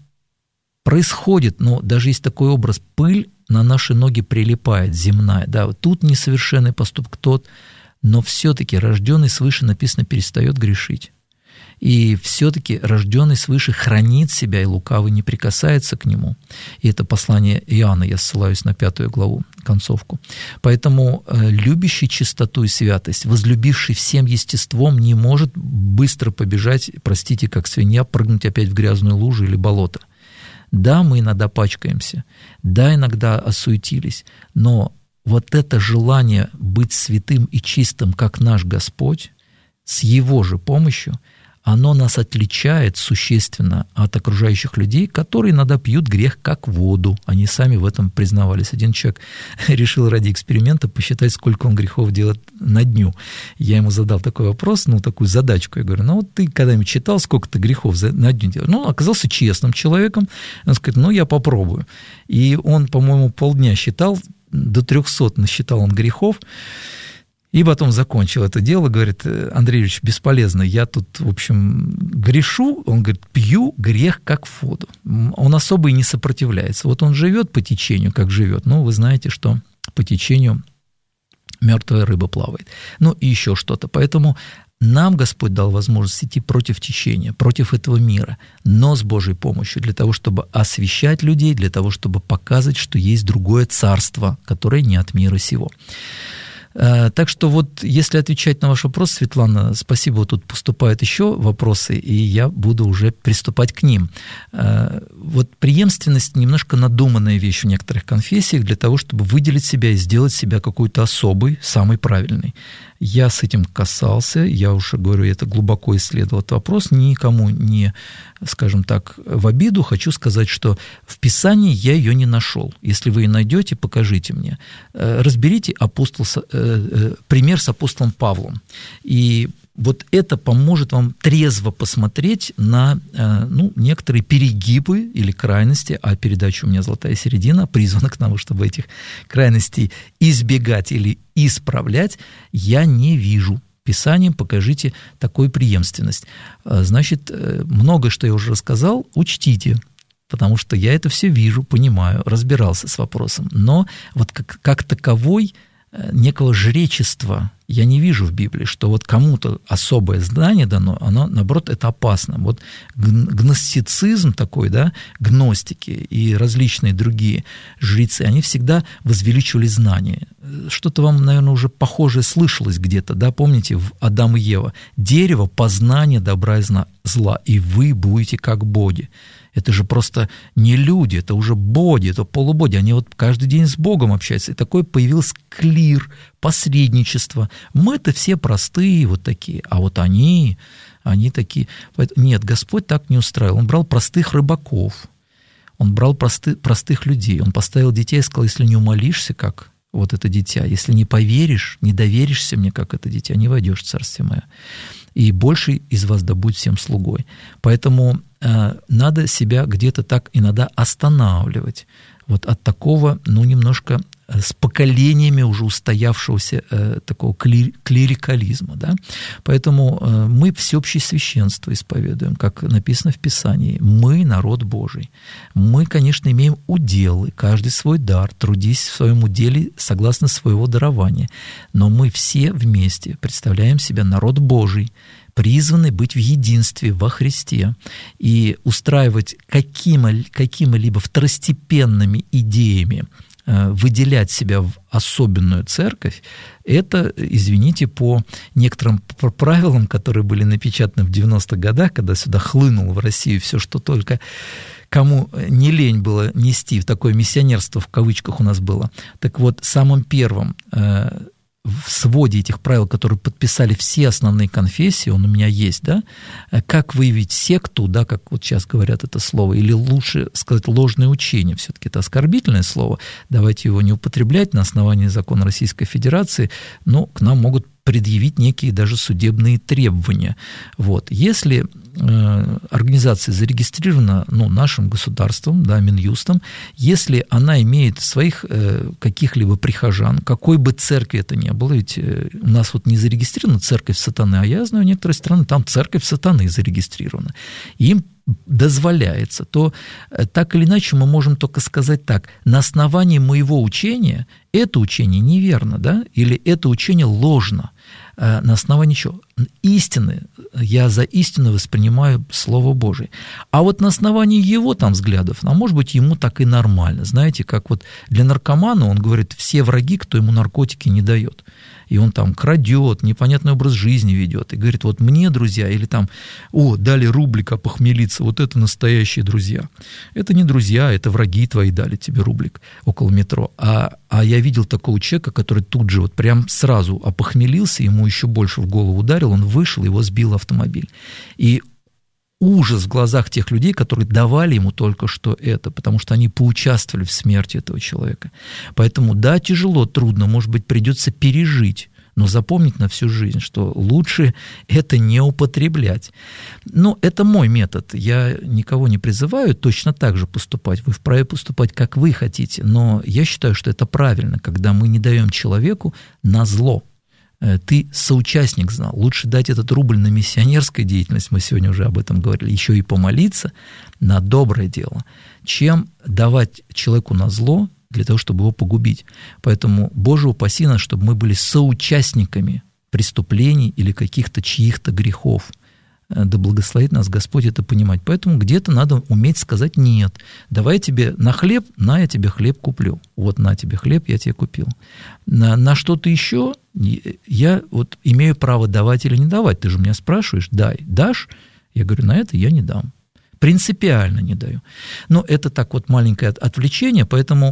происходит, но даже есть такой образ: пыль на наши ноги прилипает, земная. Да, вот тут несовершенный поступок тот, но все-таки рожденный свыше, написано, перестает грешить. И все-таки рожденный свыше хранит себя, и лукавый не прикасается к нему. И это послание Иоанна, я ссылаюсь на пятую главу, концовку. Поэтому любящий чистоту и святость, возлюбивший всем естеством, не может быстро побежать, простите, как свинья, прыгнуть опять в грязную лужу или болото. Да, мы иногда пачкаемся, да, иногда осуетились, но вот это желание быть святым и чистым, как наш Господь, с Его же помощью, оно нас отличает существенно от окружающих людей, которые иногда пьют грех как воду. Они сами в этом признавались. Один человек решил ради эксперимента посчитать, сколько он грехов делает на дню. Я ему задал такой вопрос, ну, такую задачку. Я говорю: ну, вот ты когда-нибудь читал, сколько ты грехов на дню делаешь? Ну, он оказался честным человеком. Он сказал: ну, я попробую. И он, по-моему, полдня считал, до трехсот насчитал он грехов. И потом закончил это дело, говорит: Андрей Ильич, бесполезно, я тут, в общем, грешу, он говорит, пью грех как воду. Он особо и не сопротивляется. Вот он живет по течению, как живет. Ну, вы знаете, что по течению мертвая рыба плавает. Ну, и еще что-то. Поэтому нам Господь дал возможность идти против течения, против этого мира, но с Божьей помощью, для того, чтобы освещать людей, для того, чтобы показывать, что есть другое царство, которое не от мира сего. Так что вот, если отвечать на ваш вопрос, Светлана, спасибо, вот тут поступают еще вопросы, и я буду уже приступать к ним. Вот преемственность немножко надуманная вещь в некоторых конфессиях для того, чтобы выделить себя и сделать себя какой-то особый, самый правильный. Я с этим касался, я уже говорю, это глубоко исследовал этот вопрос, никому не, скажем так, в обиду. Хочу сказать, что в Писании я ее не нашел. Если вы ее найдете, покажите мне. Разберите апостол, пример с апостолом Павлом. И вот это поможет вам трезво посмотреть на, ну, некоторые перегибы или крайности, а передача у меня «Золотая середина» призвана к тому, чтобы этих крайностей избегать или исправлять, я не вижу. Писанием покажите такую преемственность. Значит, многое, что я уже рассказал, учтите, потому что я это все вижу, понимаю, разбирался с вопросом. Но вот как, как таковой некого жречества я не вижу в Библии, что вот кому-то особое знание дано, оно, наоборот, это опасно. Вот гностицизм такой, да, гностики и различные другие жрецы, они всегда возвеличивали знания. Что-то вам, наверное, уже похожее слышалось где-то, да, помните, в Адам и Ева. Дерево познания добра и зла, и вы будете как боги. Это же просто не люди, это уже боги, это полубоги. Они вот каждый день с Богом общаются. И такой появился клир, посредничество. Мы-то все простые вот такие, а вот они, они такие. Нет, Господь так не устраивал. Он брал простых рыбаков, Он брал просты, простых людей. Он поставил детей и сказал, если не умолишься, как вот это дитя, если не поверишь, не доверишься мне, как это дитя, не войдешь в Царствие Мое. И больший из вас да будет всем слугой. Поэтому э, надо себя где-то так иногда останавливать вот от такого, ну, немножко с поколениями уже устоявшегося э, такого клир, клирикализма. Да? Поэтому э, мы всеобщее священство исповедуем, как написано в Писании. Мы народ Божий. Мы, конечно, имеем уделы, каждый свой дар, трудись в своем уделе согласно своего дарования. Но мы все вместе представляем себя народ Божий, призваны быть в единстве во Христе и устраивать какими, какими-либо второстепенными идеями, выделять себя в особенную церковь, это, извините, по некоторым правилам, которые были напечатаны в девяностых годах, когда сюда хлынуло в Россию все, что только кому не лень было нести, в такое миссионерство в кавычках у нас было. Так вот, самым первым в своде этих правил, которые подписали все основные конфессии, он у меня есть, да, как выявить секту, да, как вот сейчас говорят это слово, или лучше сказать ложное учение, все-таки это оскорбительное слово, давайте его не употреблять на основании закона Российской Федерации, но к нам могут предъявить некие даже судебные требования. Вот. Если э, организация зарегистрирована, ну, нашим государством, да, Минюстом, если она имеет своих э, каких-либо прихожан, какой бы церкви это ни было, ведь э, у нас вот не зарегистрирована церковь сатаны, а я знаю некоторые страны, там церковь сатаны зарегистрирована, и им дозволяется, то так или иначе мы можем только сказать так: на основании моего учения это учение неверно, да, или это учение ложно. На основании чего? Истины. Я за истину воспринимаю Слово Божие. А вот на основании его там взглядов, а может быть, ему так и нормально. Знаете, как вот для наркомана он говорит, все враги, кто ему наркотики не дает. И он там крадет, непонятный образ жизни ведет. И говорит, вот мне, друзья, или там, о, дали рублик опохмелиться, вот это настоящие друзья. Это не друзья, это враги твои дали тебе рублик около метро. А, а я видел такого человека, который тут же вот прям сразу опохмелился, ему еще больше в голову ударил, он вышел, его сбил автомобиль. И ужас в глазах тех людей, которые давали ему только что это, потому что они поучаствовали в смерти этого человека. Поэтому, да, тяжело, трудно, может быть, придется пережить, но запомнить на всю жизнь, что лучше это не употреблять. Ну, это мой метод. Я никого не призываю точно так же поступать. Вы вправе поступать, как вы хотите, но я считаю, что это правильно, когда мы не даем человеку назло. Ты соучастник знал. Лучше дать этот рубль на миссионерскую деятельность, мы сегодня уже об этом говорили, еще и помолиться на доброе дело, чем давать человеку на зло для того, чтобы его погубить. Поэтому, Боже упаси нас, чтобы мы были соучастниками преступлений или каких-то чьих-то грехов. Да благословит нас Господь это понимать. Поэтому где-то надо уметь сказать «нет». Давай я тебе на хлеб, на, я тебе хлеб куплю. Вот на тебе хлеб, я тебе купил. На, на что-то еще я вот имею право давать или не давать. Ты же меня спрашиваешь, дай, дашь? Я говорю, на это я не дам. Принципиально не даю. Но это так вот маленькое отвлечение, поэтому,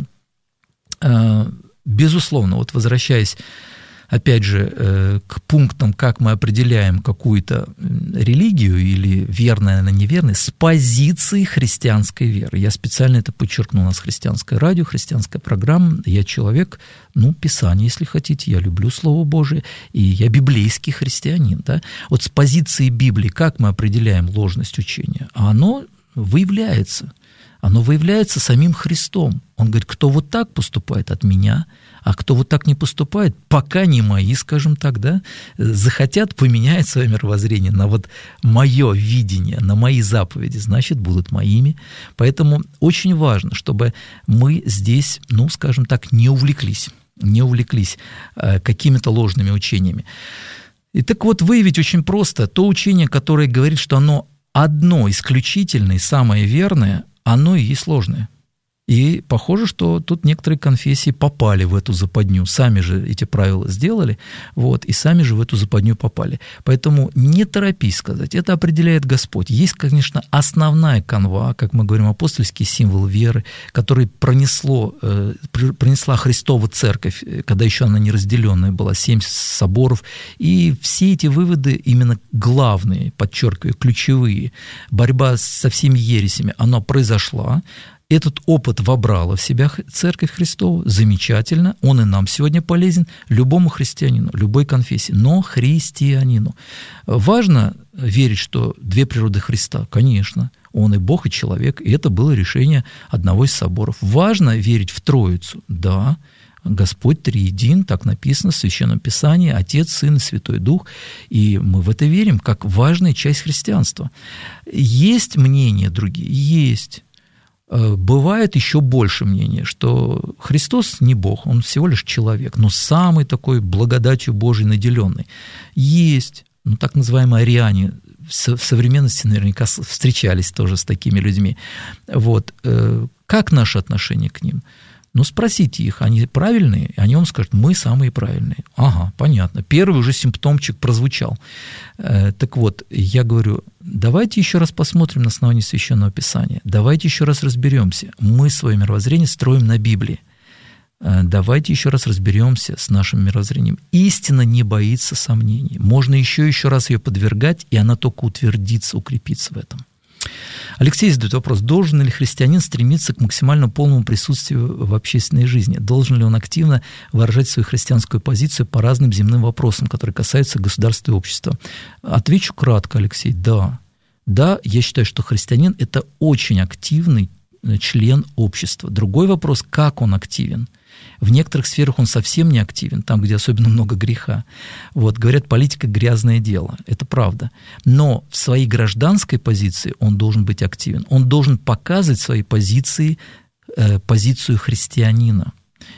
безусловно, вот возвращаясь опять же, к пунктам, как мы определяем какую-то религию, или верная она, неверная, с позиции христианской веры. Я специально это подчеркнул, у нас христианское радио, христианская программа. Я человек, ну, Писание, если хотите, я люблю Слово Божие, и я библейский христианин. Да? Вот с позиции Библии, как мы определяем ложность учения? А оно выявляется. Оно выявляется самим Христом. Он говорит, кто вот так поступает, от меня, а кто вот так не поступает, пока не мои, скажем так, да, захотят поменять свое мировоззрение на вот мое видение, на мои заповеди, значит, будут моими. Поэтому очень важно, чтобы мы здесь, ну, скажем так, не увлеклись. не увлеклись какими-то ложными учениями. И так вот, выявить очень просто. То учение, которое говорит, что оно одно, исключительное, самое верное, оно и есть ложное. И похоже, что тут некоторые конфессии попали в эту западню. Сами же эти правила сделали, вот, и сами же в эту западню попали. Поэтому не торопись сказать, это определяет Господь. Есть, конечно, основная канва, как мы говорим, апостольский символ веры, который пронесло, э, пронесла Христова церковь, когда еще она не разделенная была, семь соборов. И все эти выводы именно главные, подчеркиваю, ключевые. Борьба со всеми ересями, она произошла. Этот опыт вобрала в себя Церковь Христова, замечательно, он и нам сегодня полезен, любому христианину, любой конфессии, но христианину. Важно верить, что две природы Христа, конечно, он и Бог, и человек, и это было решение одного из соборов. Важно верить в Троицу, да, Господь триедин, так написано в Священном Писании, Отец, Сын и Святой Дух, и мы в это верим, как важная часть христианства. Есть мнения другие? Есть. Бывает еще больше мнения, что Христос не Бог, Он всего лишь человек, но самый такой благодатью Божией наделенный. Есть, ну, так называемые ариане, в современности наверняка встречались тоже с такими людьми. Вот. Как наше отношение к ним? Ну, спросите их, они правильные? Они вам скажут, мы самые правильные. Ага, понятно. Первый уже симптомчик прозвучал. Так вот, я говорю, давайте еще раз посмотрим на основании Священного Писания. Давайте еще раз разберемся. Мы свое мировоззрение строим на Библии. Давайте еще раз разберемся с нашим мировоззрением. Истина не боится сомнений. Можно еще и еще раз ее подвергать, и она только утвердится, укрепится в этом. Алексей задает вопрос, должен ли христианин стремиться к максимально полному присутствию в общественной жизни? Должен ли он активно выражать свою христианскую позицию по разным земным вопросам, которые касаются государства и общества? Отвечу кратко, Алексей, да. Да, я считаю, что христианин – это очень активный член общества. Другой вопрос, как он активен. В некоторых сферах он совсем не активен, там, где особенно много греха. Вот, говорят, политика – грязное дело. Это правда. Но в своей гражданской позиции он должен быть активен. Он должен показывать свои позиции, э, позицию христианина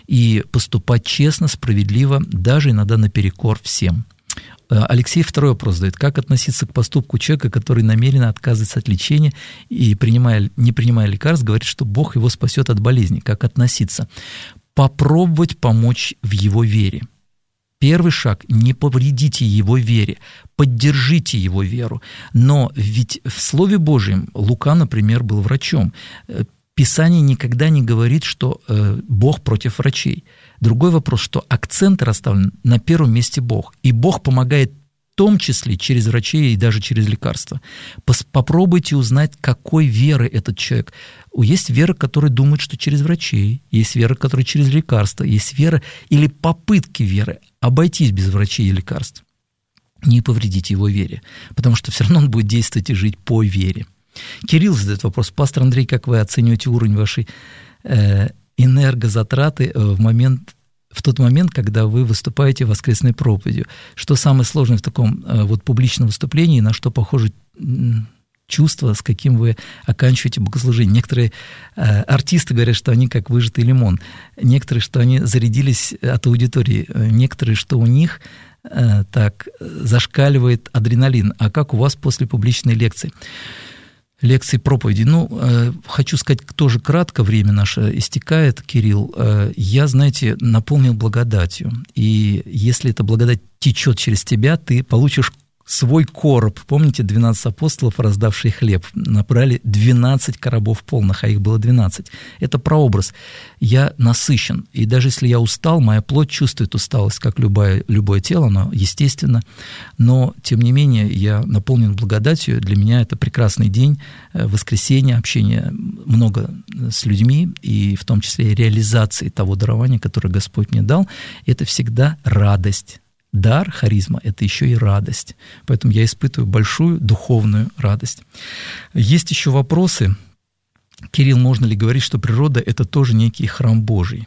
и поступать честно, справедливо, даже иногда наперекор всем. Алексей второй вопрос задает. Как относиться к поступку человека, который намеренно отказывается от лечения и, принимая, не принимая лекарств, говорит, что Бог его спасет от болезни? Как относиться? Попробовать помочь в его вере. Первый шаг – не повредите его вере, поддержите его веру. Но ведь в Слове Божьем Лука, например, был врачом. Писание никогда не говорит, что Бог против врачей. Другой вопрос, что акцент расставлен на первом месте Бог. И Бог помогает в том числе через врачей и даже через лекарства. Попробуйте узнать, какой веры этот человек. Есть вера, которая думает, что через врачей, есть вера, которая через лекарства, есть вера или попытки веры обойтись без врачей и лекарств. Не повредите его вере, потому что все равно он будет действовать и жить по вере. Кирилл задает вопрос. Пастор Андрей, как вы оцениваете уровень вашей э, энергозатраты в момент, в тот момент, когда вы выступаете воскресной проповедью? Что самое сложное в таком э, вот публичном выступлении, на что похоже чувство, с каким вы оканчиваете богослужение? Некоторые э, артисты говорят, что они как выжатый лимон, некоторые, что они зарядились от аудитории, некоторые, что у них э, так зашкаливает адреналин. А как у вас после публичной лекции? Лекции, проповеди. Ну, э, хочу сказать тоже кратко, время наше истекает, Кирилл. Э, я, знаете, наполнен благодатью. И если эта благодать течет через тебя, ты получишь свой короб. Помните, двенадцать апостолов, раздавшие хлеб, набрали двенадцать коробов полных, а их было двенадцать. Это прообраз. Я насыщен. И даже если я устал, моя плоть чувствует усталость, как любое, любое тело, оно естественно. Но, тем не менее, я наполнен благодатью. Для меня это прекрасный день, воскресенье, общение много с людьми, и в том числе и реализации того дарования, которое Господь мне дал. Это всегда радость. Дар, харизма – это еще и радость. Поэтому я испытываю большую духовную радость. Есть еще вопросы. Кирилл, можно ли говорить, что природа – это тоже некий храм Божий?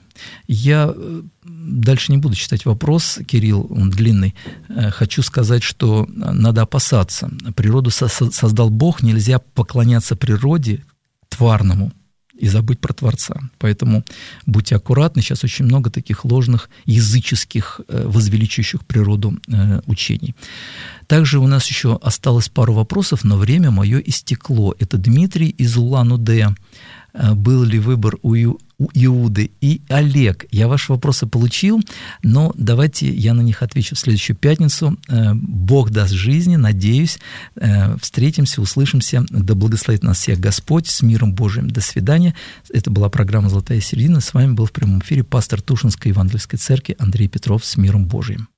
Я дальше не буду читать вопрос, Кирилл, он длинный. Хочу сказать, что надо опасаться. Природу создал Бог, нельзя поклоняться природе, тварному, и забыть про Творца. Поэтому будьте аккуратны, сейчас очень много таких ложных, языческих, возвеличивающих природу учений. Также у нас еще осталось пару вопросов, но время мое истекло. Это Дмитрий из Улан-Удэ. Был ли выбор у Иуды? И Олег, я ваши вопросы получил, но давайте я на них отвечу в следующую пятницу. Бог даст жизни, надеюсь. Встретимся, услышимся. Да благословит нас всех Господь. С миром Божиим. До свидания. Это была программа «Золотая середина». С вами был в прямом эфире пастор Тушинской Евангельской церкви Андрей Петров. С миром Божиим.